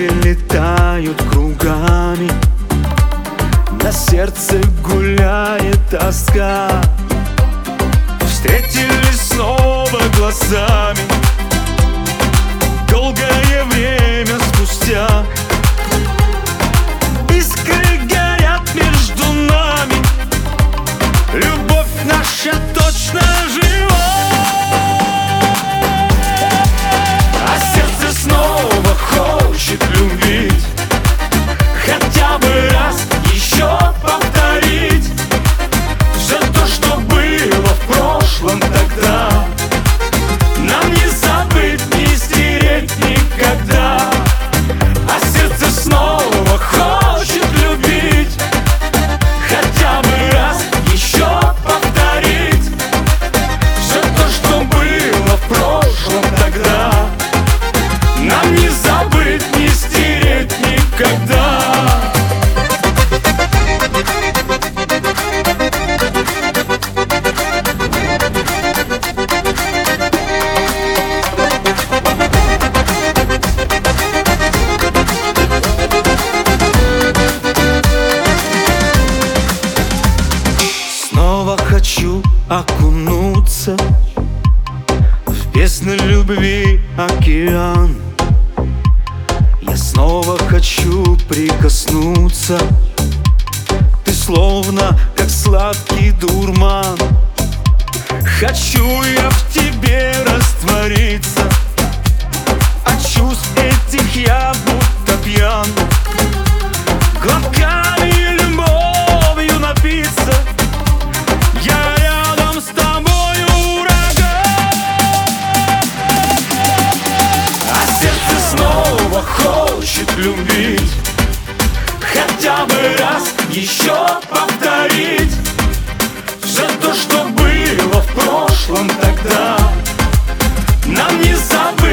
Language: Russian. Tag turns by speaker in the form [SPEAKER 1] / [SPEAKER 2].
[SPEAKER 1] мысли летают кругами, на сердце гуляет тоска. Встретились снова глазами, долгое время спустя. Искры горят между нами, любовь наша точно жива. А сердце снова хочет любить, хотя бы раз еще повторить все то, что было в прошлом тогда. Нам не забыть, не стереть никогда. А сердце снова хочет любить, хотя бы раз еще повторить все то, что было в прошлом тогда. Нам не забыть, не стереть никогда. Снова хочу окунуться в бездну любви океан. Я снова хочу прикоснуться, ты словно как сладкий дурман. Хочу я в тебе раствориться, от чувств этих я будто пьян. Глотками любовью напиться, я рядом с тобой, ураган. А сердце снова хочет любить, хотя бы раз еще повторить все то, что было в прошлом тогда. Нам не забыть.